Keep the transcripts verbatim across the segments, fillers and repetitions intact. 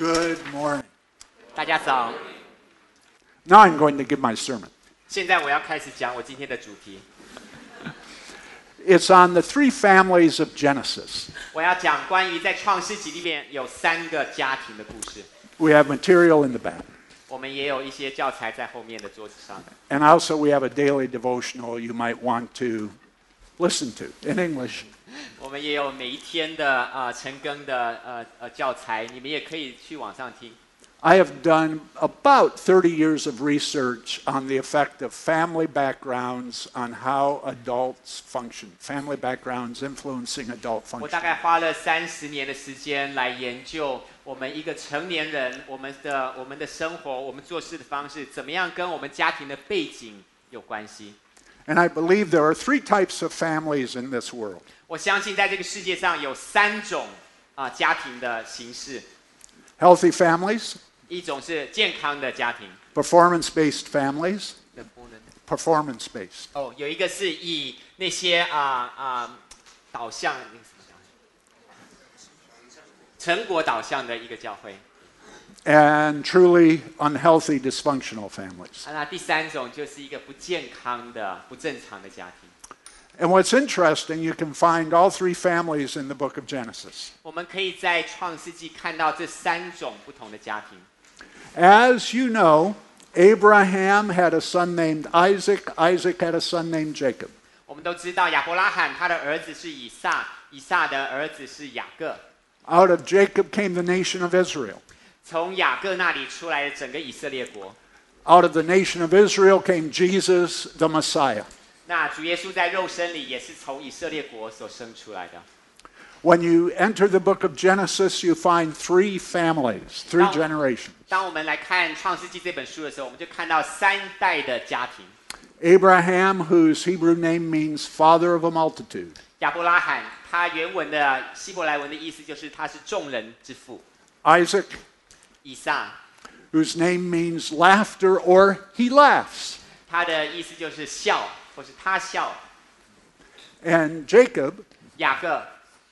Good morning. 大家早。 Now I'm going to give my sermon. 现在我要开始讲我今天的主题。 It's on the three families of Genesis. 我要讲关于在创世纪里面有三个家庭的故事。 We have material in the back. 我们也有一些教材在后面的桌子上。 And also we have a daily devotional you might want to listen to in English. 我们也有每一天的呃晨更的呃呃教材，你们也可以去网上听。 I have done about thirty years of research on the effect of family backgrounds on how adults function. Family backgrounds influencing adult 我 function. 大概花了三十年的时间来研究我们一个成年人，我们的我们的生活，我们做事的方式，怎么样跟我们家庭的背景有关系。 And I believe there are three types of families in this world. 我相信在这个世界上有三种啊、呃、家庭的形式， Healthy families, 一种是健康的家庭， performance-based families, performance-based. 哦，有一个是以那些啊啊、导向那个什么成果导向的一个教会， And truly unhealthy, dysfunctional families. 啊，那第三种就是一个不健康的、不正常的家庭。 And what's interesting, you can find all three families in the book of Genesis. 我们可以在创世纪看到这三种不同的家庭。 As you know, Abraham had a son named Isaac. Isaac had a son named Jacob. 我们都知道亚伯拉罕他的儿子是以撒，以撒的儿子是雅各。 Out of Jacob came the nation of Israel. 从雅各那里出来的整个以色列国。 Out of the nation of Israel came Jesus, the Messiah. 那主耶稣在肉身里也是从以色列国所生出来的。 When you enter the book of Genesis, you find three families, three Now- generations. 当我们来看创世纪这本书的时候，我们就看到三代的家庭。 Abraham, whose Hebrew name means father of a multitude. 亚伯拉罕，他原文的希伯来文的意思就是他是众人之父。 Isaac, 以撒， whose name means laughter or he laughs. 他的意思就是笑，或是他笑。 And Jacob, 雅各，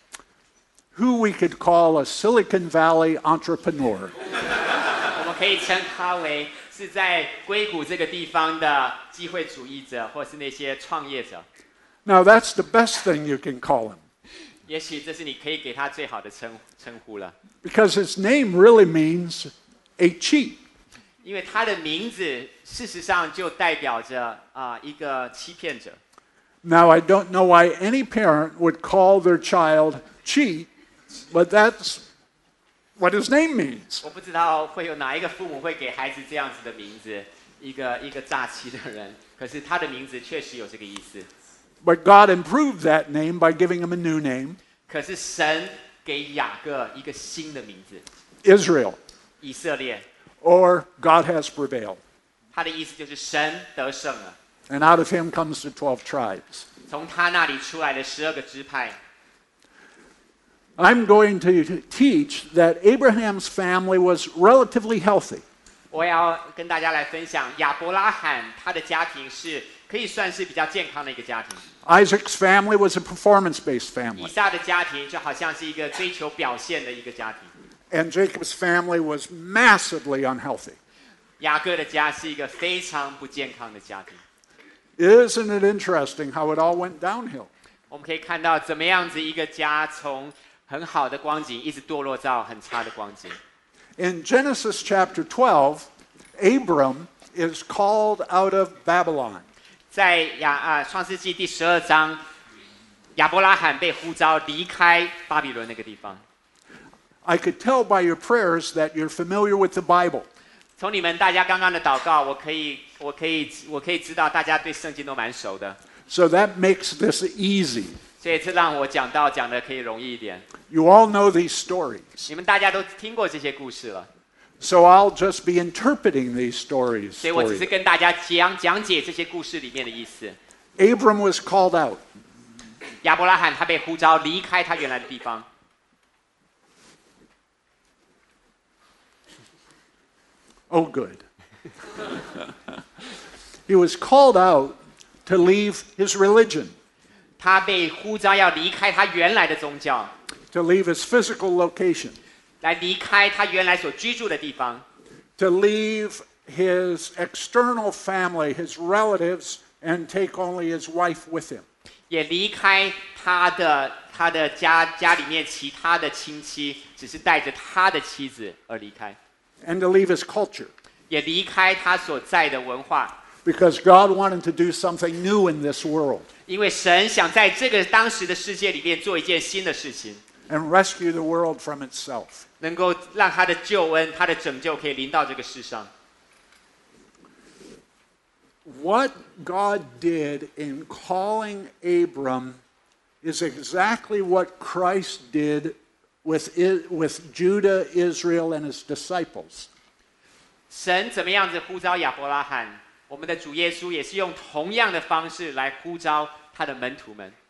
who we could call a Silicon Valley entrepreneur. 我们可以称他为是在硅谷这个地方的机会主义者，或是那些创业者。 Now, that's the best thing you can call him, 也许这是你可以给他最好的称称呼了， because his name really means a cheat. 因为他的名字事实上就代表着啊、一个欺骗者。 Now, I don't know why any parent would call their child cheat, but that's what his name means. 我不知道会有哪一个父母会给孩子这样子的名字，一个一个诈欺的人。可是他的名字确实有这个意思。 But God improved that name by giving him a new name, 可是神给雅各一个新的名字， Israel, 以色列。 or God has prevailed. 他的意思就是神得胜了。 And out of him comes the twelve tribes. 从他那里出来的十二个支派。 I'm going to teach that Abraham's family was relatively healthy. 我要跟大家来分享亚伯拉罕他的家庭是可以算是比较健康的一个家庭。 Isaac's family was a performance-based 以 family. 撒的家庭就好像是一个追求表现的一个家庭。 And Jacob's family was massively unhealthy. 雅各的家是一个非常不健康的家庭。 Isn't it interesting how it all went downhill? 我们可以看到怎么样子一个家从很好的光景一直堕落到很差的光景。 In Genesis chapter twelve, Abram is called out of Babylon. 在亚啊创世纪第十二章，亚伯拉罕被呼召离开巴比伦那个地方。 I could tell by your prayers that you're familiar with the Bible. 从你们大家刚刚的祷告，我可以我可以我可以知道大家对圣经都蛮熟的， So that makes this easy. 所以这让我讲到讲的可以容易一点。 You all know these stories. 你们大家都听过这些故事了， So I'll just be interpreting these stories 所以我 for 只是 you. 跟大家讲讲解这些故事里面的意思。 Abram was called out. 亚伯拉罕他被呼召离开他原来的地方。 Oh, good. He was called out to leave his religion, 他被呼召要离开他原来的宗教， to leave his physical location, 来离开他原来所居住的地方， to leave his external family, his relatives, and take only his wife with him. 也离开他的他的家家里面其他的亲戚，只是带着他的妻子而离开， And to leave his culture. 也离开他所在的文化。 Because God wanted to do something new in this world 因为神想在这个当时的世界里面做一件新的事情， and rescue the world from itself. 能够让他的救恩、他的拯救可以临到这个世上。 What God did in calling Abram is exactly what Christ did with, with Judah, Israel, and his disciples. 神怎么样子呼召亚伯拉罕？我们的主耶稣也是用同样的方式来呼召他的门徒们。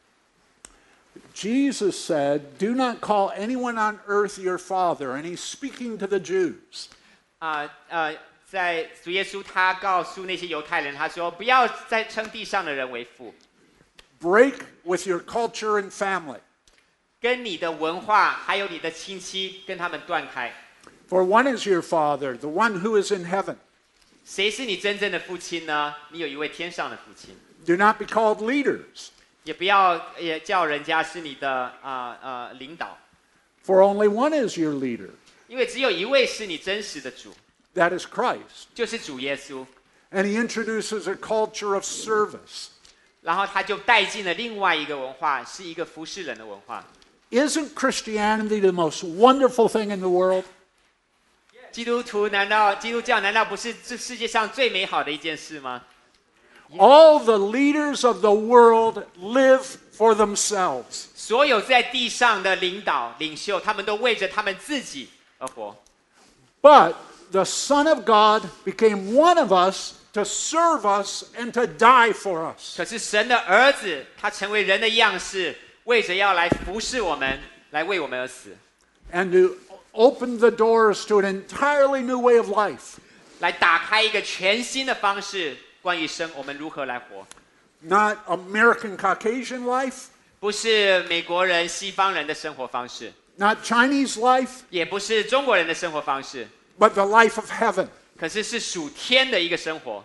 Jesus said, "Do not call anyone on earth your father," and he's speaking to the Jews. 啊呃，在主耶稣他告诉那些犹太人，他说不要再称地上的人为父， Break with your culture and family. 跟你的文化还有你的亲戚跟他们断开。 For one is your father, the one who is in heaven. 谁是你真正的父亲呢？你有一位天上的父亲。 Do not be called leaders, 也不要也叫人家是你的啊呃, 呃领导， for only one is your leader. 因为只有一位是你真实的主， That is Christ. 就是主耶稣。 And he introduces a culture of service. 然后他就带进了另外一个文化，是一个服侍人的文化。 Isn't Christianity the most wonderful thing in the world? 基督徒难道基督教难道不是这世界上最美好的一件事吗？ All the leaders of the world live for themselves. 所有在地上的领导领袖，他们都为着他们自己而活。 But the Son of God became one of us to serve us and to die for us. 可是神的儿子，他成为人的样式，为着要来服侍我们，来为我们而死， And to open the doors to an entirely new way of life. 来打开一个全新的方式，关于生我们如何来活。 Not American Caucasian life, 不是美国人、西方人的生活方式， not Chinese life, 也不是中国人的生活方式， but the life of heaven. 可是是属天的一个生活。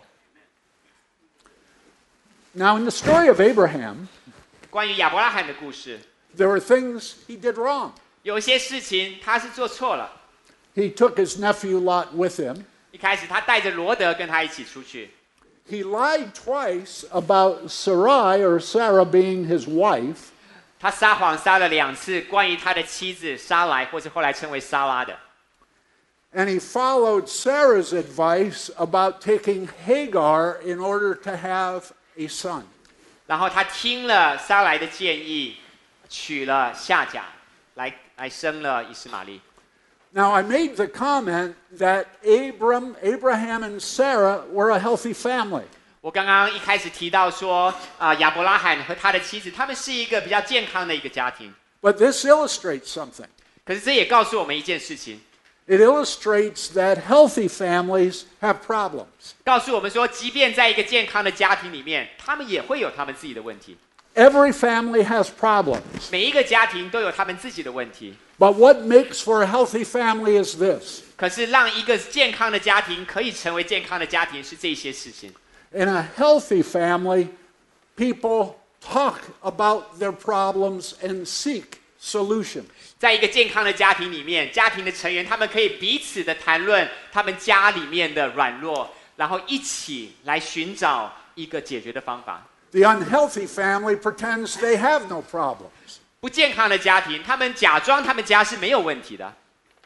Now, in the story of Abraham, 关于亚伯拉罕的故事， there were things he did wrong. 有一些事情他是做错了。 He took his nephew Lot with him. 一开始他带着罗德跟他一起出去， He lied twice about Sarai or Sarah being his wife. 他撒谎撒了两次，关于他的妻子撒来，或是后来称为撒拉的。 And he followed Sarah's advice about taking Hagar in order to have a son. 然后他听了撒来的建议，娶了夏甲，来来生了以实玛利。 Now, I made the comment that Abram, Abraham and Sarah were a healthy family. 我刚刚一开始提到说，啊、亚伯拉罕和他的妻子，他们是一个比较健康的一个家庭。 But this illustrates something. 可是这也告诉我们一件事情， It illustrates that healthy families have problems. 告诉我们说，即便在一个健康的家庭里面，他们也会有他们自己的问题。 Every family has problems. 每一个家庭都有他们自己的问题。 But what makes for a healthy family is this. 可是让一个健康的家庭可以成为健康的家庭，是这些事情。 In a healthy family, people talk about their problems and seek solutions. 在一个健康的家庭里面，家庭的成员他们可以彼此的谈论他们家里面的软弱，然后一起来寻找一个解决的方法。 The unhealthy family pretends they have no problems. 不健康的家庭，他们假装他们家是没有问题的。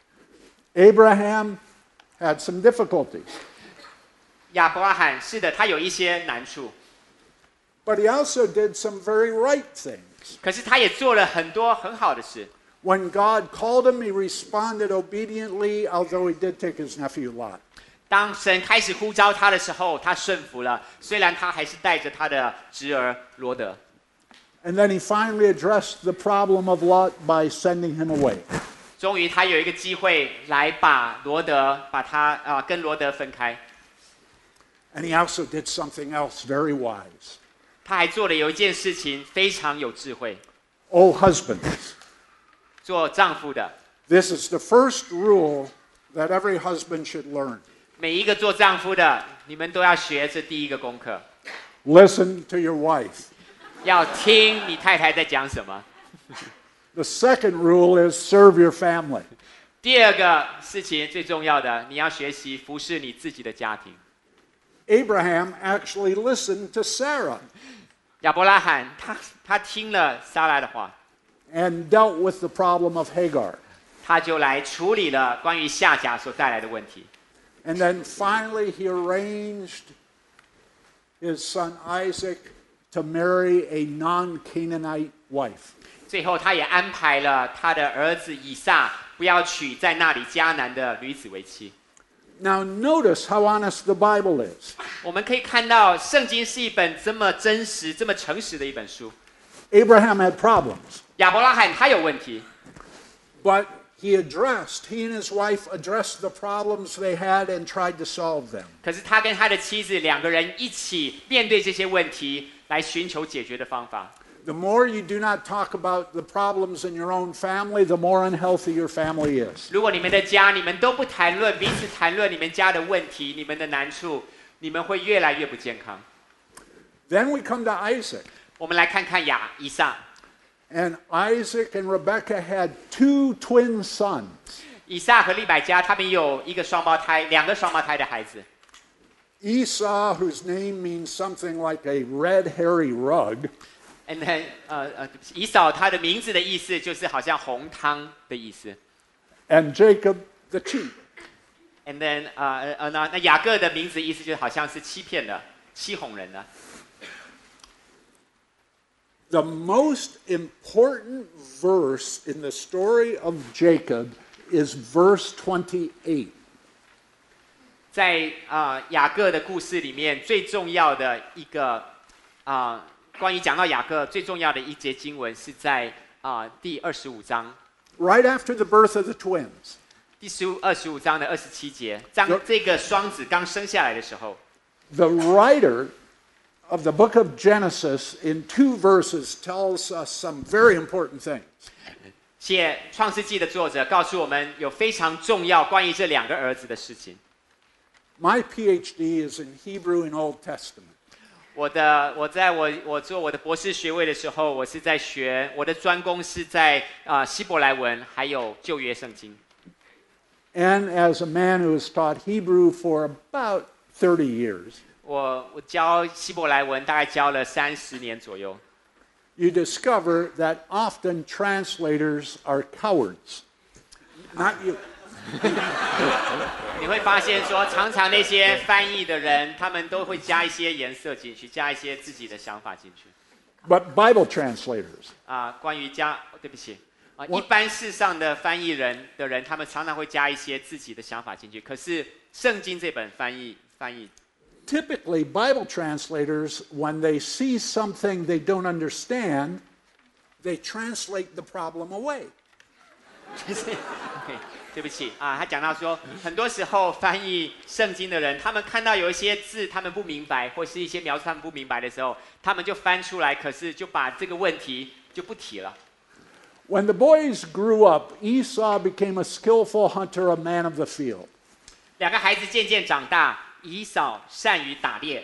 Abraham had some difficulties, 亚伯拉罕是的，他有一些难处， but he also did some very right things. 可是他也做了很多很好的事。 When God called him, he responded obediently, although he did take his nephew Lot. 当神开始呼召他的时候，他顺服了，虽然他还是带着他的侄儿罗德。 And then he finally addressed the problem of Lot by sending him away. 终于，他有一个机会来把罗德把他啊、呃、跟罗德分开。 And he also did something else very wise. 他还做了有一件事情非常有智慧。 Oh, husbands, 做丈夫的， This is the first rule that every husband should learn. 每一个做丈夫的，你们都要学这第一个功课， Listen to your wife. 要听你太太在讲什么。 The second rule is serve your family. 第二个事情最重要的，你要学习服侍你自己的家庭。 Abraham actually listened to Sarah 亚伯拉罕他他听了撒拉的话， and dealt with the problem of Hagar. 他就来处理了关于夏甲所带来的问题。 And then finally, he arranged his son Isaac to marry a non-Canaanite wife. 最后，他也安排了他的儿子以撒不要娶在那里迦南的女子为妻。 Now, notice how honest the Bible is. 我们可以看到，圣经是一本这么真实、这么诚实的一本书。 Abraham had problems, 亚伯拉罕他有问题， but he addressed, he and his wife addressed the problems they had and tried to solve them. 可是他跟他的妻子两个人一起面对这些问题，来寻求解决的方法。 The more you do not talk about the problems in your own family, the more unhealthy your family is. 如果你们的家，你们都不谈论彼此谈论你们家的问题、你们的难处，你们会越来越不健康。 Then we come to Isaac. 我们来看看亚以撒， And Isaac and Rebekah had two twin sons. 以撒和利百加他们有一个双胞胎，两个双胞胎的孩子。 Esau, whose name means something like a red hairy rug, And then 呃呃，对不起，以扫他的名字的意思就是好像红汤的意思。 and Jacob the cheat. And then 呃呃那那雅各的名字意思就好像是欺骗的、欺哄人的。 The most important verse in the story of Jacob is verse twenty-eight. 在啊、呃、雅各的故事里面，最重要的一个啊、呃、关于讲到雅各最重要的一节经文是在啊、呃、第二十五章， Right after the birth of the twins. 第十五二十五章的二十七节，当有这个双子刚生下来的时候， The writer of the book of Genesis in two verses tells us some very important things. 写创世纪的作者告诉我们有非常重要关于这两个儿子的事情。 My PhD is in Hebrew and Old Testament. 我的我在我我做我的博士学位的时候，我是在学我的专攻是在啊、呃、希伯来文还有旧约圣经。 And as a man who has taught Hebrew for about thirty years, 我我教希伯来文大概教了三十年左右。 you discover that often translators are cowards. Not you. 你会发现说，常常那些翻译的人，他们都会加一些颜色进去，加一些自己的想法进去。 But Bible translators, 啊，关于加，哦对不起，啊， 我一般世上的翻译人的人，他们常常会加一些自己的想法进去。可是圣经这本翻译翻译， typically Bible translators, when they see something they don't understand, they translate the problem away. 就是，OK， 对不起啊，他讲到说，很多时候翻译圣经的人，他们看到有一些字他们不明白，或是一些描述他们不明白的时候，他们就翻出来，可是就把这个问题就不提了。 When the boys grew up, Esau became a skillful hunter, a man of the field. 两个孩子渐渐长大，以扫善于打猎，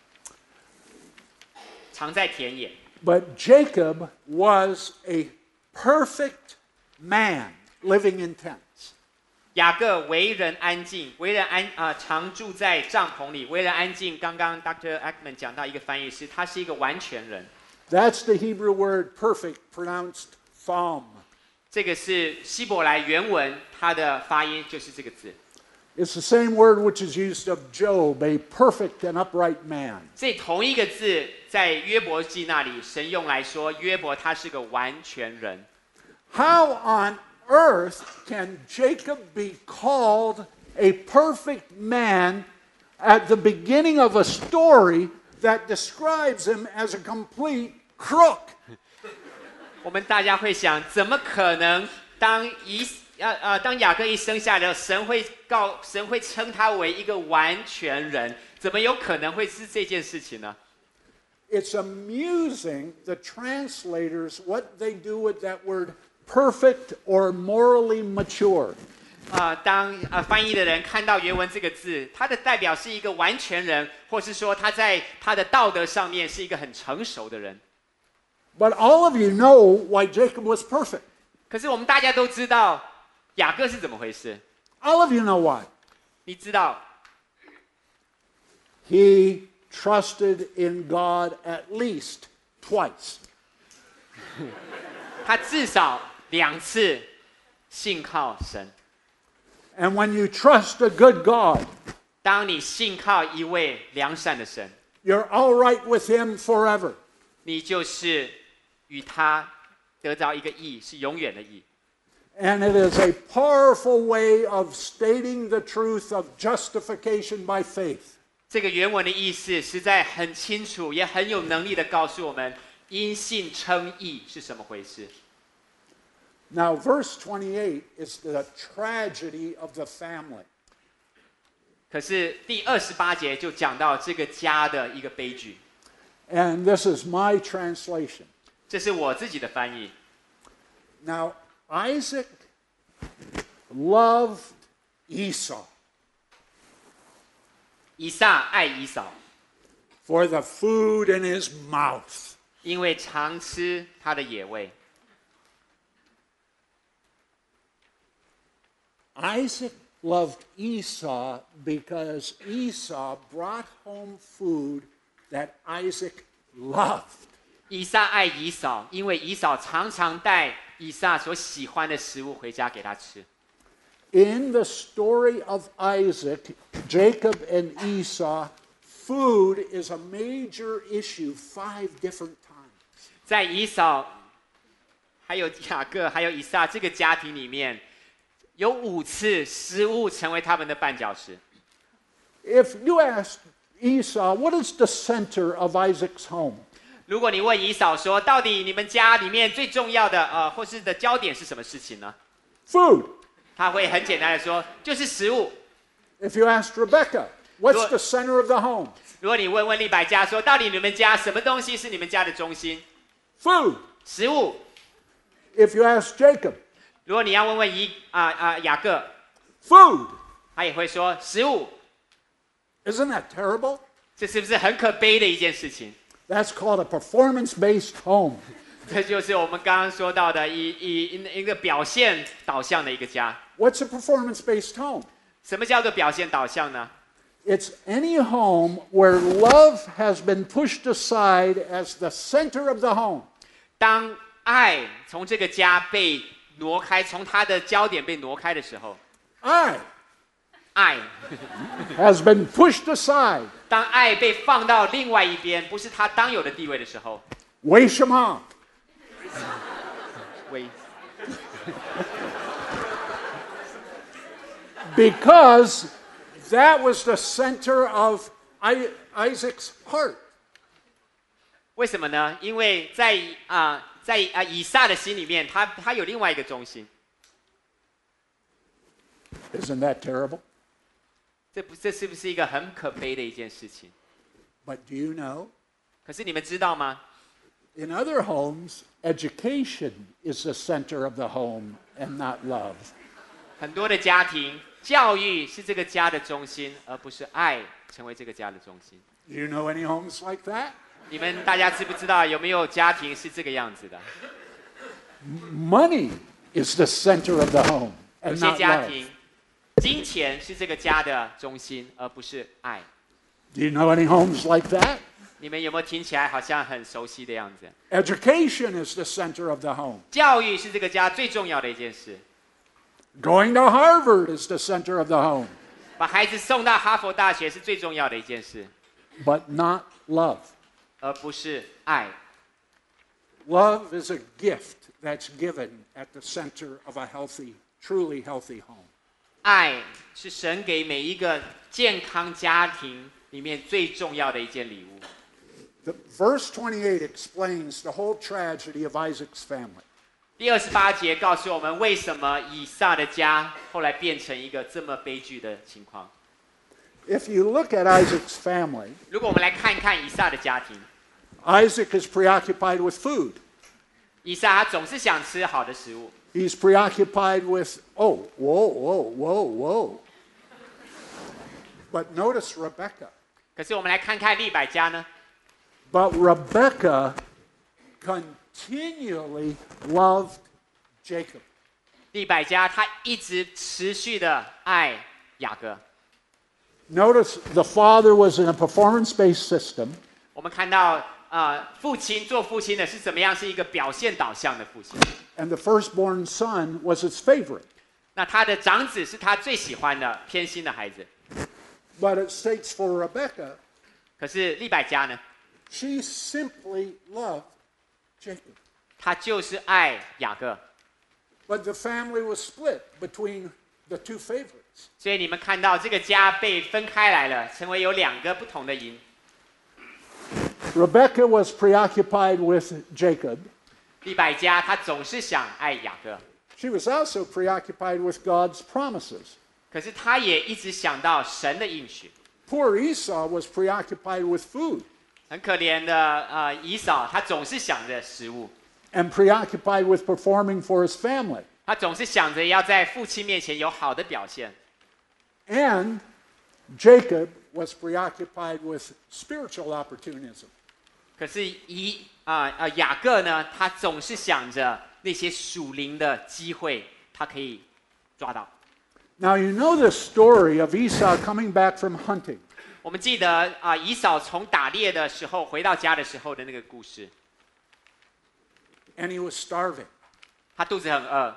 常在田野。 But Jacob was a perfect man living in tents. 雅各为人安静，为人安啊、呃，常住在帐篷里，为人安静。刚刚 Doctor Ackman 讲到一个翻译是，他是一个完全人。 That's the Hebrew word perfect, pronounced thom. 这个是希伯来原文，它的发音就是这个字。 It's the same word which is used of Job, a perfect and upright man. 这同一个字在约伯记那里，神用来说约伯他是个完全人。 How on earth can Jacob be called a perfect man at the beginning of a story that describes him as a complete crook? 我们大家会想，怎么可能当以呃呃当雅各一生下来，神会告神会称他为一个完全人？怎么有可能会是这件事情呢？ It's amusing, the translators, what they do with that word perfect or morally mature. 啊、当呃翻译的人看到原文这个字，它的代表是一个完全人，或是说他在他的道德上面是一个很成熟的人。 But all of you know why Jacob was perfect. 可是我们大家都知道雅各是怎么回事， All of you know why. 你知道 He trusted in God at least twice. 他至少两次信靠神。 And when you trust a good God, 当你信靠一位良善的神， you're all right with Him forever. 你就是与他得到一个义，是永远的义。 And it is a powerful way of stating the truth of justification by faith. 这个原文的意思实在很清楚，也很有能力的告诉我们，因信称义是什么回事。 Now, verse twenty-eight is the tragedy of the family. 可是第二十八节就讲到这个家的一个悲剧， And this is my translation. 这是我自己的翻译。 Now, Isaac loved Esau 以撒爱以扫， for the food in his mouth. 因为常吃他的野味。 Isaac loved Esau because Esau brought home food that Isaac loved. 以撒爱以扫，因为以扫常常带以撒所喜欢的食物回家给他吃。 In the story of Isaac, Jacob, and Esau, food is a major issue five different times. 在以扫、还有雅各、还有以撒这个家庭里面，有五次食物成为他们的绊脚石。 If you ask Esau, what is the center of Isaac's home? 如果你问以扫说，到底你们家里面最重要的呃，或是的焦点是什么事情呢？ Food. 他会很简单的说，就是食物。 If you ask Rebecca, what's Lord- the center of the home? 如果你问问利百加说，到底你们家什么东西是你们家的中心？ Food. 食物。 If you ask Jacob, 如果你要问问以啊啊、雅各， food. 他也会说食物。 Isn't that terrible? 这是不是很可悲的一件事情？ That's called a performance-based home. 这就是我们刚刚说到的以以一个表现导向的一个家。 What's a performance-based home? 什么叫做表现导向呢？ It's any home where love has been pushed aside as the center of the home. 当爱从这个家被挪开，从他的焦点被挪开的时候， I 爱 has been pushed aside. 当爱被放到另外一边，不是他当有的地位的时候， Wei Shema. 为 Because that was the center of I- Isaac's heart. 为什么呢？因为在啊、在啊、以撒的心里面，他他有另外一个中心。 Isn't that terrible? 这不这是不是一个很可悲的一件事情？ But do you know? 可是你们知道吗？ In other homes, education is the center of the home and not love. 很多的家庭教育是这个家的中心，而不是爱成为这个家的中心。 Do you know any homes like that? 你们大家知不知道有没有家庭是这个样子的？ Money is the center of the home 有 and 些 not 家 love. 庭，金钱是这个家的中心，而不是爱。 Do you know any homes like that? 你们有没有听起来好像很熟悉的样子？ Education is the center of the home. 教育是这个家最重要的一件事， Going to Harvard is the center of the home, 把孩子送到哈佛大学是最重要的一件事， but not love. 而不是爱。 Love is a gift that's given at the center of a healthy, truly healthy home. 爱是神给每一个健康家庭里面最重要的一件礼物。 The, verse twenty-eight explains the whole tragedy of Isaac's family. 第二十八节告诉我们，为什么以撒的家后来变成一个这么悲剧的情况。 If you look at Isaac's family, 如果我们来看一看以撒的家庭， Isaac is preoccupied with food. 以撒他总是想吃好的食物， He's preoccupied with, oh, whoa, whoa, whoa, whoa. But notice Rebecca. 可是我们来看看利百加呢， But Rebecca continually loved Jacob. 利百加她一直持续的爱雅各。 Notice the father was in a performance-based system. 我们看到，呃，父亲做父亲的是怎么样？是一个表现导向的父亲。 And the firstborn son was his favorite. 那他的长子是他最喜欢的、偏心的孩子。 But it states for Rebecca, 可是利百加呢， she simply loved Jacob. 他就是爱雅各。 But the family was split between the two favorites. 所以你们看到这个家被分开来了，成为有两个不同的营。 Rebecca was preoccupied with Jacob. 利百加他总是想爱雅各， She was also preoccupied with God's promises. 可是他也一直想到神的应许。 Poor Esau was preoccupied with food 很可怜的呃以扫，他总是想着食物， and preoccupied with performing for his family. 他总是想着要在父亲面前有好的表现。 And Jacob was preoccupied with spiritual opportunism. 可是以啊呃雅各呢，他总是想着那些属灵的机会，他可以抓到。 Now you know the story of Esau coming back from hunting. 我们记得啊、呃，以扫从打猎的时候回到家的时候的那个故事， And he was starving. 他肚子很饿。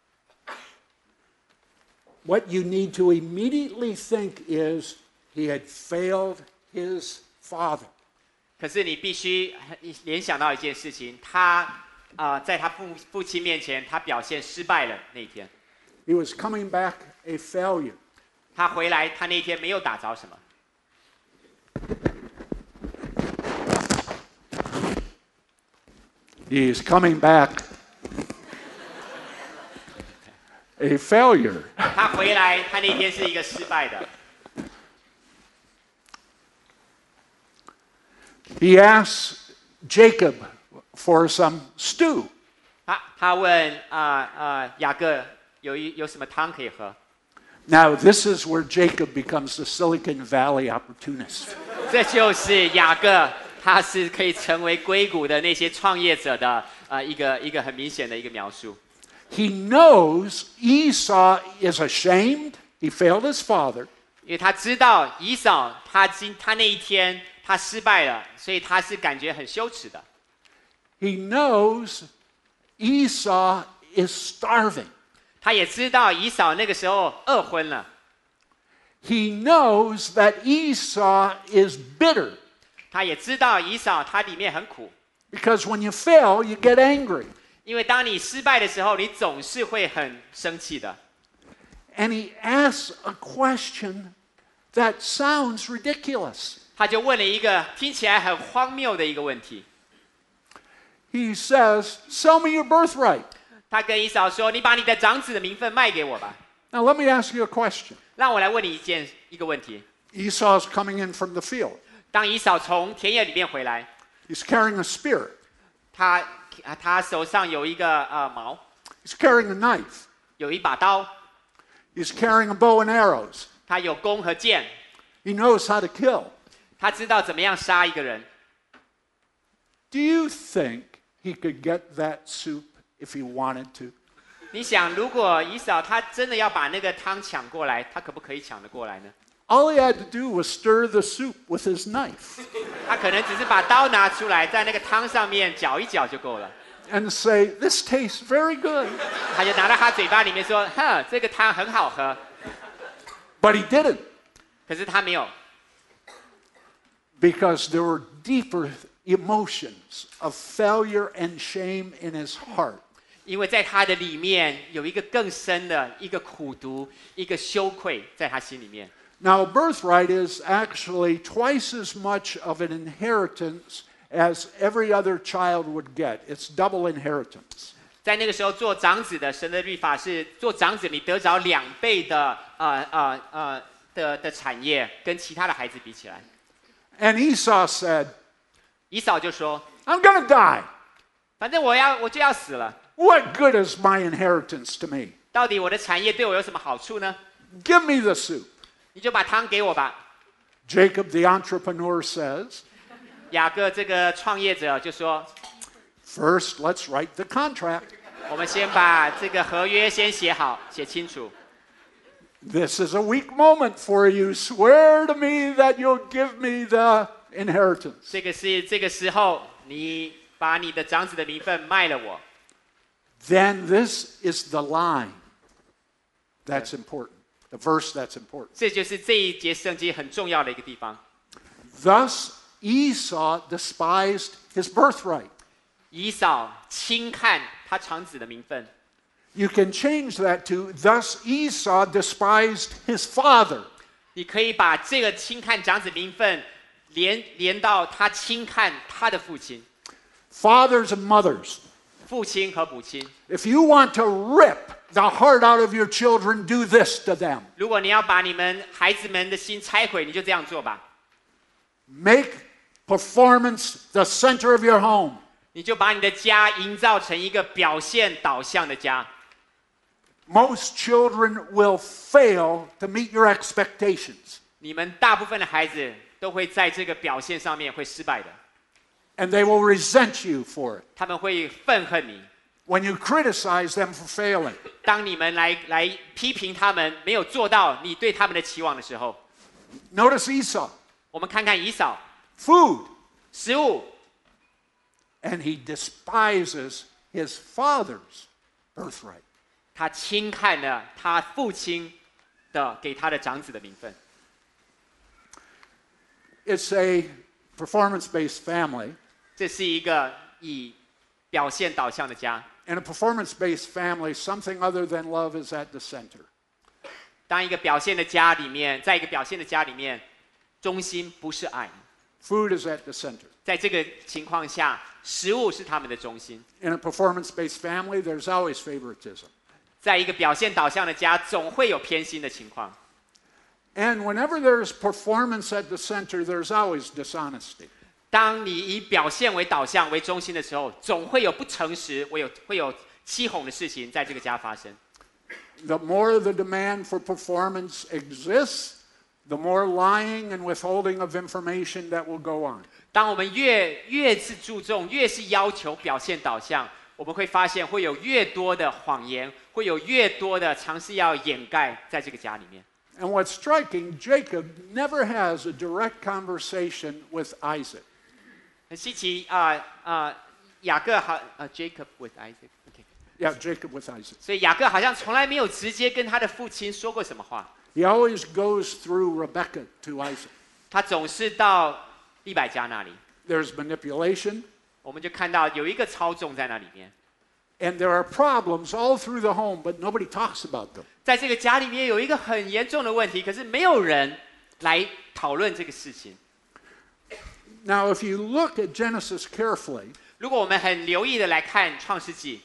What you need to immediately think is he had failed his father. 可是你必须联想到一件事情，他啊、呃，在他父父亲面前，他表现失败了那一天。 He was coming back a failure. 他回来，他那一天没有打着什么。 He is coming back a failure. 他回来，他那天是一个失败的。 He asks Jacob for some stew. 他他问啊啊、呃呃、雅各有一有什么汤可以喝？ Now, this is where Jacob becomes the Silicon Valley opportunist. 这就是雅各，他是可以成为硅谷的那些创业者的呃一个一个很明显的一个描述。 He knows Esau is ashamed. He failed his father. 因为他知道以扫他今他那一天他失败了，所以他是感觉很羞耻的。 He knows Esau is starving. 他也知道以扫那个时候饿昏了， He knows that Esau is bitter 他也知道以扫他里面很苦， because when you fail, you get angry. 因为当你失败的时候，你总是会很生气的。 And he asks a question that sounds ridiculous. 他就问了一个听起来很荒谬的一个问题。 He says, "Sell me your birthright." 他跟以扫说：“你把你的长子的名分卖给我吧。” Now, let me ask you a question. 让我来问你一件一个问题： Esau's coming in from the field. 当以扫从田野里面回来， He's carrying a spear. 他他手上有一个呃矛， He's carrying a knife. 有一把刀， He's carrying a bow and arrows. 他有弓和箭， He knows how to kill. 他知道怎么样杀一个人。 Do you think he could get that soup if he wanted to? 你想，如果以扫他真的要把那个汤抢过来，他可不可以抢得过来呢？ All he had to do was stir the soup with his knife 他可能只是把刀拿出来，在那个汤上面搅一搅就够了。 and say, "This tastes very good." 他就拿到他嘴巴里面说：“哼，这个汤很好喝。 But he didn't ” 可是他没有， because there were deeper emotions of failure and shame in his heart. 因为在他的里面有一个更深的一个苦毒，一个羞愧，在他心里面。 Now, a birthright is actually twice as much of an inheritance as every other child would get. It's double inheritance. 在那个时候做长子的，神的律法是做长子，你得着两倍的呃呃呃的的产业，跟其他的孩子比起来。 And Esau said, 以扫就说 "I'm going to die. 反正我要我就要死了， What good is my inheritance to me? 到底我的产业对我有什么好处呢？ Give me the soup. 你就把汤给我吧。 Jacob the entrepreneur says, 雅各这个创业者就说 first, let's write the contract.：“ 我们先把这个合约先写好，写清楚。 This is a weak moment for you. Swear to me that you'll give me the inheritance. 这个是这个时候，你把你的长子的名分卖了我。 Then this is the line that's important, the verse that's important. ” 这就是这一节圣经很重要的一个地方。 Thus Esau despised his birthright. 以扫轻看他长子的名分， You can change that to, thus Esau despised his father. 你可以把这个轻看长子名分连连到他轻看他的父亲、 Fathers and mothers, 父亲和母亲。 if you want to rip the heart out of your children, do this to them. 如果你要把你们孩子们的心拆毁，你就这样做吧。 Make performance the center of your home. 你就把你的家营造成一个表现导向的家。 Most children will fail to meet your expectations, 你们大部分的孩子都会在这个表现上面会失败的， and they will resent you for it 他们会愤恨你。 when you criticize them for failing. 当你们来来批评他们没有做到你对他们的期望的时候， Notice Esau, 我们看看以扫， food, 食物， and he despises his father's birthright. 他轻看了他父亲的给他的长子的名分。 It's a performance-based family, 这是一个以表现导向的家。 and a performance-based family, something other than love is at the center. 当一个表现的家里面，在一个表现的家里面，中心不是爱。 Food is at the center. 在这个情况下，食物是他们的中心。 In a performance-based family, there's always favoritism. 在一个表现导向的家，总会有偏心的情况。 And whenever there's performance at the center, there's always dishonesty. 当你以表现为导向为中心的时候，总会有不诚实，会有会有欺哄的事情在这个家发生。 The more the demand for performance exists, the more lying and withholding of information that will go on. 当我们越越是注重，越是要求表现导向，我们会发现会有越多的谎言，会有越多的尝试要掩盖在这个家里面。 And what's striking, Jacob never has a direct conversation with Isaac. 很稀奇啊啊、呃呃，雅各好呃 Jacob with Isaac，OK，、okay. Yeah, Jacob with Isaac. 所以雅各好像从来没有直接跟他的父亲说过什么话， He always goes through Rebekah to Isaac. 他总是到利百加那里， There's manipulation, 我们就看到有一个操纵在那里面。 and there are problems all through the home, but nobody talks about them. 在这个家里面有一个很严重的问题，可是没有人来讨论这个事情。 Now, if you look at Genesis carefully, 如果我们很留意的来看创世纪，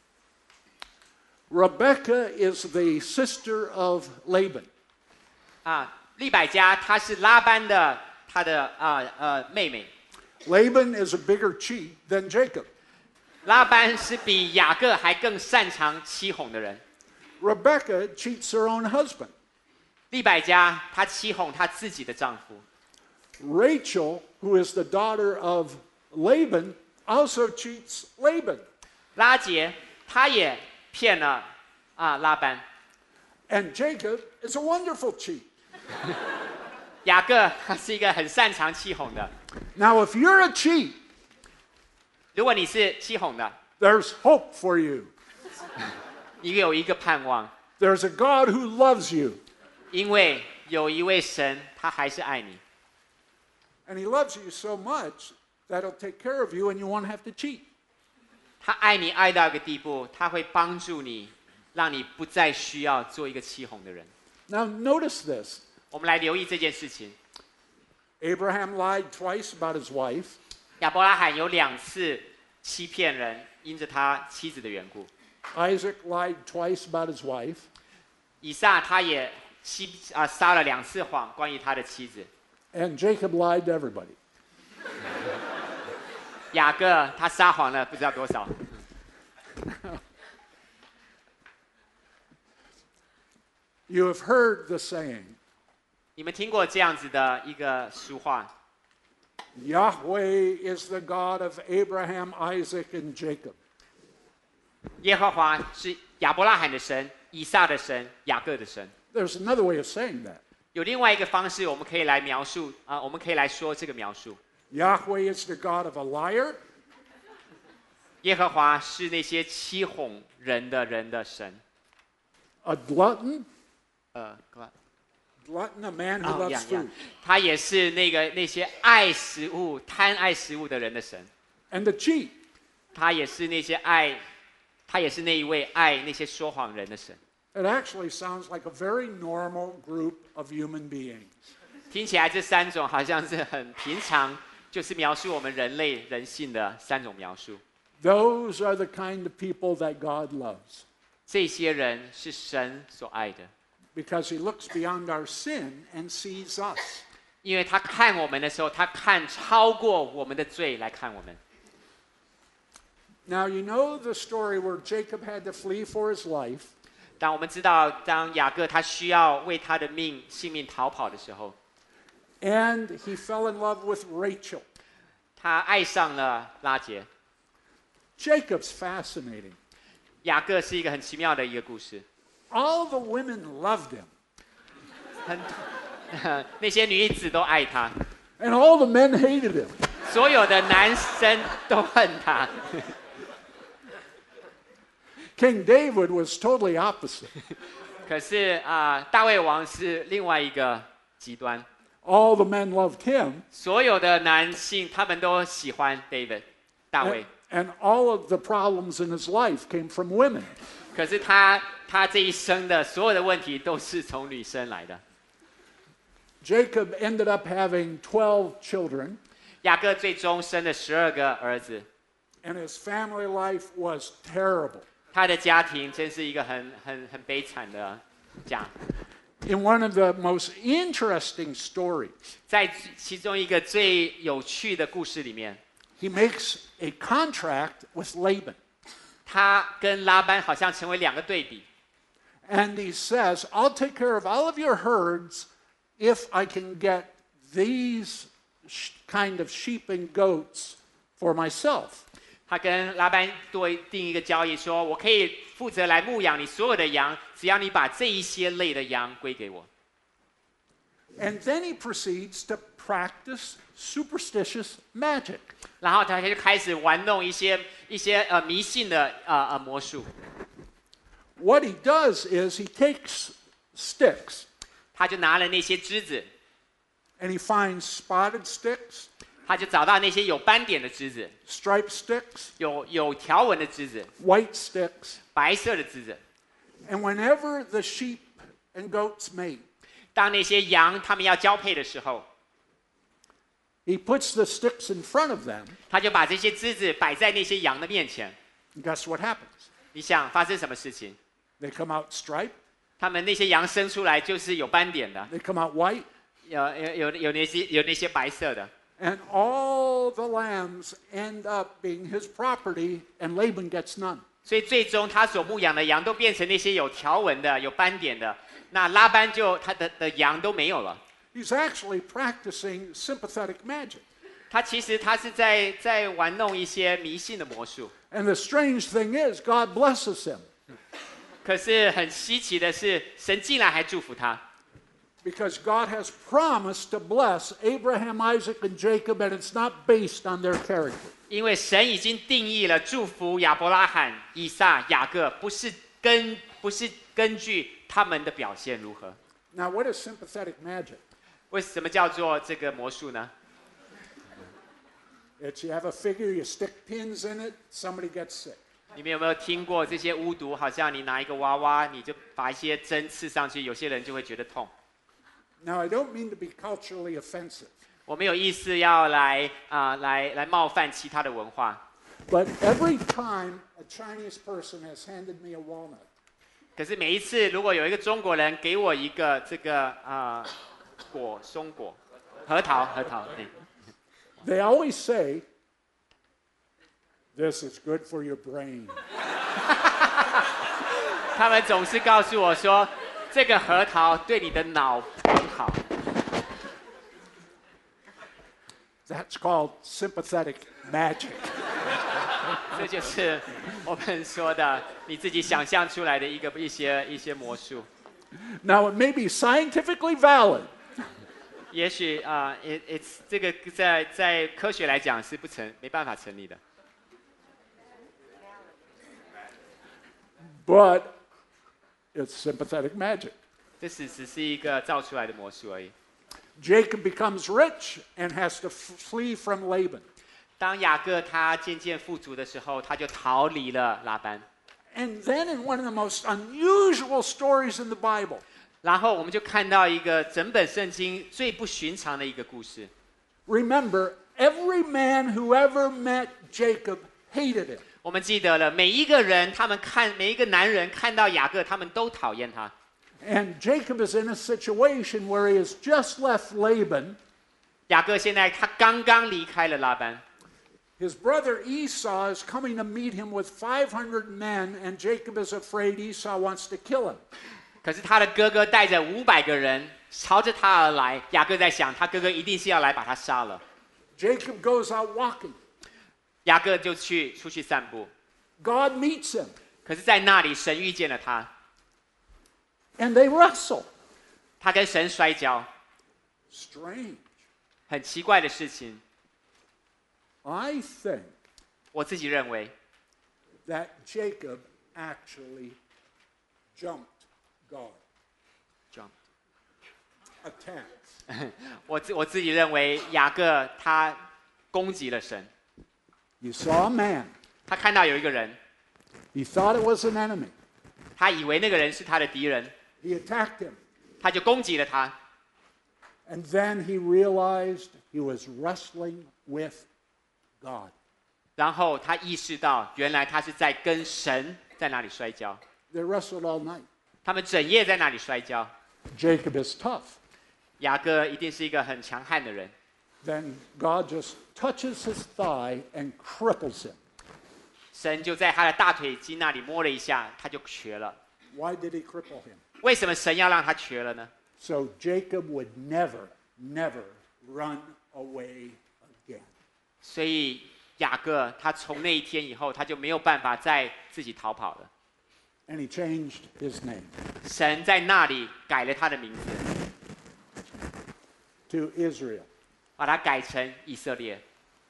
Rebekah is the sister of Laban. 啊，利百加她是拉班的她的啊呃妹妹， Laban is a bigger cheat than Jacob. 拉班是比雅各还更擅长欺哄的人。 Rebekah cheats her own husband. 利百加她欺哄她自己的丈夫， Rachel, who is the daughter of Laban, also cheats Laban. 拉结她也骗了啊拉班。 And Jacob is a wonderful cheat. 雅各他是一个很擅长欺哄的。 Now, if you're a cheat, 如果你是欺哄的， there's hope for you. 你有一个盼望， There's a God who loves you, 因为有一位神，他还是爱你， and he loves you so much that he'll take care of you and you won't have to cheat. 他爱你爱到一个地步，他会帮助你，让你不再需要做一个欺哄的人。 Now, notice this. 我们来留意这件事情。 Abraham lied twice about his wife. 亚伯拉罕有两次欺骗人，因着他妻子的缘故。 Isaac lied twice about his wife. 以撒他也欺啊撒了两次谎，关于他的妻子。 And Jacob lied to everybody. 雅各他撒谎了不知道多少。 You have heard the saying, 你们听过这样子的一个俗话 Yahweh is the God of Abraham, Isaac, and Jacob. 耶和华是亚伯拉罕的神、以撒的神、雅各的神。 There's another way of saying that. 有另外一个方式，我们可以来描述啊、我们可以来说这个描述。 Yahweh is the God of a liar, 耶和华是那些欺哄人的人的神。 a glutton, 呃， glutton, a man who 哦 loves 呀呀 food, 他也是那个那些爱食物、贪爱食物的人的神。 and the cheat. 他也是那些爱，他也是那一位爱那些说谎人的神。 It actually sounds like a very normal group of human beings. 听起来这三种好像是很平常，就是描述我们人类人性的三种描述。 Those are the kind of people that God loves 这些人是神所爱的， because He looks beyond our sin and sees us. 因为他看我们的时候，他看超过我们的罪来看我们。 Now, you know the story where Jacob had to flee for his life, 当我们知道，当雅各他需要为他的命性命逃跑的时候， and he fell in love with Rachel. 他爱上了拉结。 Jacob's fascinating. 雅各是一个很奇妙的一个故事， All the women loved him, 很那些女子都爱他， and all the men hated him. 所有的男生都恨他。 King David was totally opposite. 可是啊、大卫王是另外一个极端， All the men loved him, 所有的男性他们都喜欢 David 大 and, 卫， and all of the problems in his life came from women. 可是他他这一生的所有的问题都是从女生来的。 Jacob ended up having twelve children, 雅各最终生了十二个儿子， and his family life was terrible. 他的家庭真是一个很很很悲惨的家。 In one of the most interesting stories, 在其中一个最有趣的故事里面， he makes a contract with Laban. 他跟拉班好像成为两个对比。 And he says, I'll take care of all of your herds if I can get these sh- kind of sheep and goats for myself. 他跟拉班多定一个交易说，我可以负责来牧养你所有的羊，只要你把这一些类的羊归给我。 And then he proceeds to practice superstitious magic. 然后他就开始玩弄一些一些呃迷信的呃呃魔术。 What he does is he takes sticks 他就拿了那些枝子， and he finds spotted sticks, 他就找到那些有斑点的枝子， striped sticks, 有有条纹的枝子， white sticks, 白色的枝子。 and whenever the sheep and goats mate, 当那些羊它们要交配的时候， he puts the sticks in front of them. 他就把这些枝子摆在那些羊的面前。 And guess what happens? 你想发生什么事情？ They come out striped, 他们那些羊生出来就是有斑点的， they come out white, 有有有有那些有那些白色的， and all the lambs end up being his property, and Laban gets none. 所以最终他所牧养的羊都变成那些有条纹的、有斑点的。那拉班就他的的羊都没有了。 He's actually practicing sympathetic magic. 他其实他是在在玩弄一些迷信的魔术。 And the strange thing is, God blesses him 可是很稀奇的是，神竟然还祝福他， because God has promised to bless Abraham, Isaac, and Jacob, and it's not based on their character. 因为神已经定义了祝福亚伯拉罕、以撒、雅各，不是根不是根据他们的表现如何。 Now, what is sympathetic magic? 为什么叫做这个魔术呢？ It's you have a figure, you stick pins in it, somebody gets sick. 你们有没有听过这些巫毒？好像你拿一个娃娃，你就把一些针刺上去，有些人就会觉得痛。 Now, I don't mean to be culturally offensive, 我没有意思要来啊、来来冒犯其他的文化。 but every time a Chinese person has handed me a walnut, 可是每一次，如果有一个中国人给我一个这个啊、果松果、核桃、核桃，对， they always say, "This is good for your brain." 他们总是告诉我说，这个核桃对你的脑很好。 That's called sympathetic magic. 这就是我们说的你自己想象出来的一个一些一些魔术。 Now, it may be scientifically valid, 也许啊、uh, ，it it's 这个在在科学来讲是不成没办法成立的。 but it's sympathetic magic. 这只只是一个造出来的魔术而已。 Jacob becomes rich and has to f- flee from Laban. 当雅各他渐渐富足的时候，他就逃离了拉班。 And then, in one of the most unusual stories in the Bible, 然后我们就看到一个整本圣经最不寻常的一个故事。 remember, every man who ever met Jacob hated him. 我们记得了，每一个人，他们看每一个男人看到雅各，他们都讨厌他。 And Jacob is in a situation where he has just left Laban. 雅各现在他刚刚离开了拉班， His brother Esau is coming to meet him with five hundred men, and Jacob is afraid Esau wants to kill him. 可是他的哥哥带着五百个人朝着他而来。雅各在想，他哥哥一定是要来把他杀了。 Jacob goes out walking. 雅各就去出去散步， God meets him, 可是，在那里神遇见了他， and they wrestle. 他跟神摔跤， Strange. 很奇怪的事情。 I think 我自己认为， that Jacob actually jumped God, Jump attacked. 我自我自己认为雅各他攻击了神。 You saw a man. 他看到有一个人， He thought it was an enemy. 他以为那个人是他的敌人， He attacked him. 他就攻击了他。 And then he realized he was wrestling with God. 然后他意识到，原来他是在跟神在那里摔跤。 They wrestled all night. 他们整夜在那里摔跤。 Jacob is tough. 雅各一定是一个很强悍的人。 Then God just touches his thigh and cripples him. 神就在他的大腿肌那里摸了一下，他就瘸了。 Why did he cripple him? 为什么神要让他瘸了呢？ So Jacob would never, never run away again. 所以雅各他从那一天以后，他就没有办法再自己逃跑了。 And he changed his name 神在那里改了他的名字， to Israel. 把它改成以色列。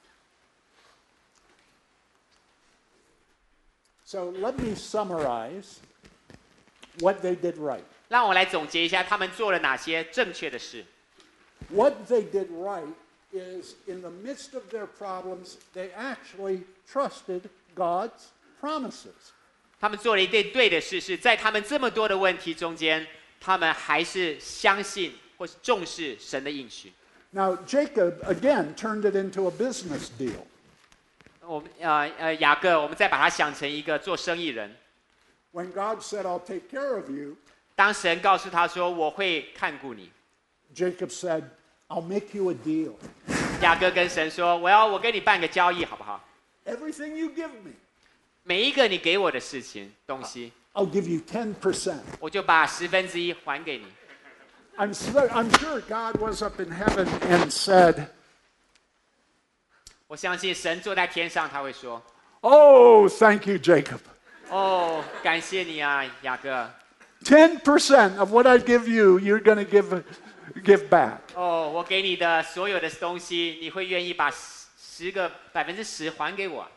So let me summarize what they did right. 让我来总结一下，他们做了哪些正确的事。 What they did right is in the midst of their problems, they actually trusted God's promises. 他们做了一件对的事，是在他们这么多的问题中间，他们还是相信或是重视神的应许。 Now, Jacob again turned it into a business deal. 我们呃呃雅各，我们再把他想成一个做生意人。 When God said, I'll take care of you, 当神告诉他说我会看顾你， Jacob said, I'll make you a deal. 雅各跟神说我要我跟你办个交易好不好？ Everything you give me, 每一个你给我的事情东西， I'll give you ten percent. 我就把十分之一还给你。 I'm, sure, I'm sure God was up in heaven and said, 我相信神坐在天上，他会说 Oh, thank you, Jacob. 哦，感谢你啊，雅各。 ten percent of what I give you, you're going to give, give back. 哦，我给你的所有的东西，你会愿意把十十个百分之十还给我？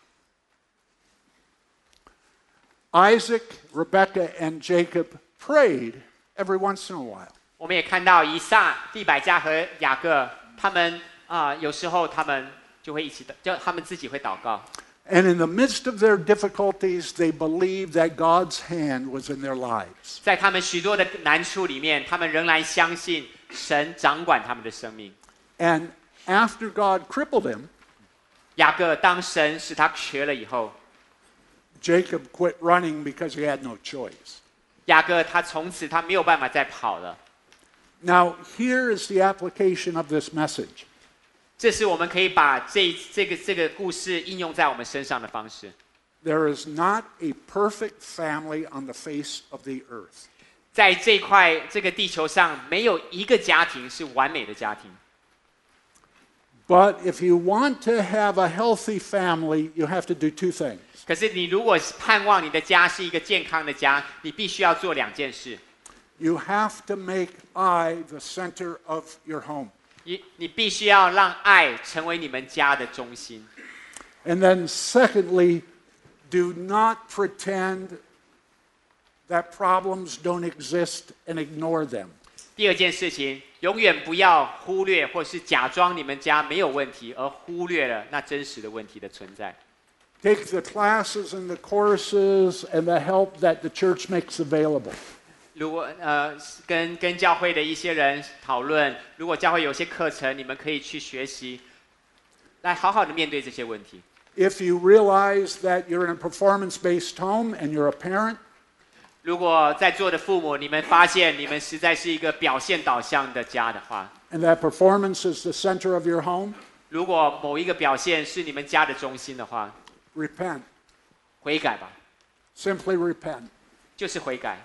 Isaac, Rebekah, and Jacob prayed every once in a while. 我们也看到以撒、利百加和雅各，他们啊、呃有时候他们就会一起的，就他们自己会祷告。 And in the midst of their difficulties, they believed that God's hand was in their lives. 在他们许多的难处里面，他们仍然相信神掌管他们的生命。 And after God crippled him, 雅各当神使他瘸了以后， Jacob quit running because he had no choice. 雅各他从此他没有办法再跑了。 Now, here is the application of this message. 这是我们可以把这这个这个故事应用在我们身上的方式。 there is not a perfect family on the face of the earth. 在这块这个地球上，没有一个家庭是完美的家庭。 But if you want to have a healthy family, you have to do two things. 可是你如果盼望你的家是一个健康的家，你必须要做两件事。 You have to make I the center of your home. 你你必须要让爱成为你们家的中心。 And then secondly, do not pretend that problems don't exist and ignore them. 第二件事情，永远不要忽略或是假装你们家没有问题，而忽略了那真实的问题的存在。 Take the classes and the courses and the help that the church makes available. 如果呃跟跟教会的一些人讨论，如果教会有些课程，你们可以去学习，来好好的面对这些问题。 If you realize that you're in a performance-based home and you're a parent, 如果在座的父母，你们发现你们实在是一个表现导向的家的话， and that performance is the center of your home, 如果某一个表现是你们家的中心的话， repent. 悔改吧， Simply repent. 就是悔改。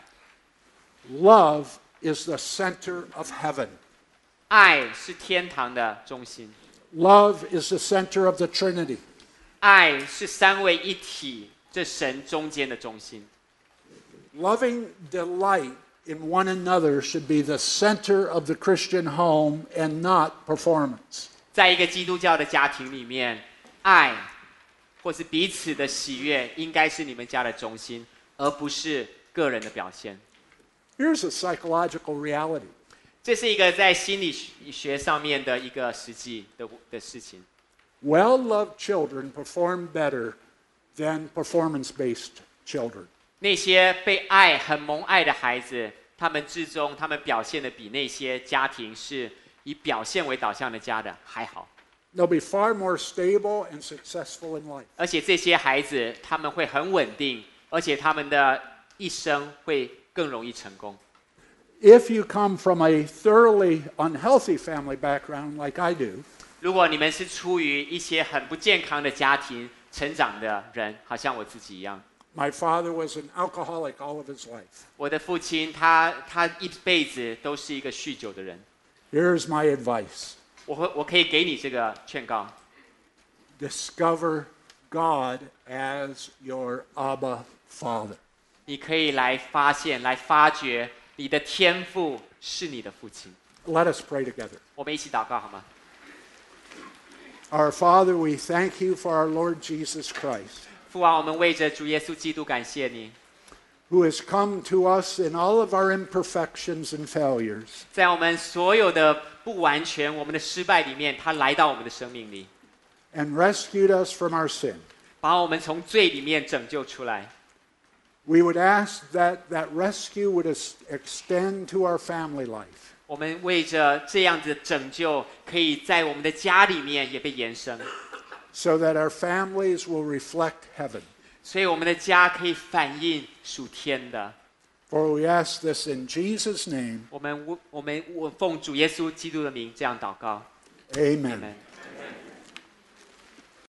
Love is the center of heaven. 爱是天堂的中心， Love is the center of the Trinity. 爱是三位一体这神中间的中心。 Loving delight in one another should be the center of the Christian home and not performance. 在一个基督教的家庭里面，爱或是彼此的喜悦，应该是你们家的中心，而不是个人的表现。 Here's a psychological reality. 这是一个在心理学上面的一个实际的的事情。 Well-loved children perform better than performance-based children. 那些被爱很蒙爱的孩子，他们之中，他们表现的比那些家庭是以表现为导向的家的还好。 They'll be far more stable and successful in life. 而且这些孩子他们会很稳定，而且他们的一生会更容易成功。 If you come from a thoroughly unhealthy family background like I do, 如果你们是出于一些很不健康的家庭成长的人，好像我自己一样， my father was an alcoholic all of his life. 我的父亲他他一辈子都是一个酗酒的人。 Here's my advice. 我会我可以给你这个劝告： Discover God as your Abba Father. 你可以来发现、来发掘你的天父是你的父亲。 Let us pray together. 我们一起祷告好吗？ Our Father, we thank you for our Lord Jesus Christ, 父啊，我们为着主耶稣基督感谢你， who has come to us in all of our imperfections and failures, 在我们所有的不完全、我们的失败里面，他来到我们的生命里， and rescued us from our sin. 把我们从罪里面拯救出来。 We would ask that that rescue would es- extend to our family life. 我们为着这样子的拯救，可以在我们的家里面也被延伸， so that our families will reflect heaven. 所以我们的家可以反映属天的。 For we ask this in Jesus' name. 我们我们我奉主耶稣基督的名这样祷告 Amen. ，Amen。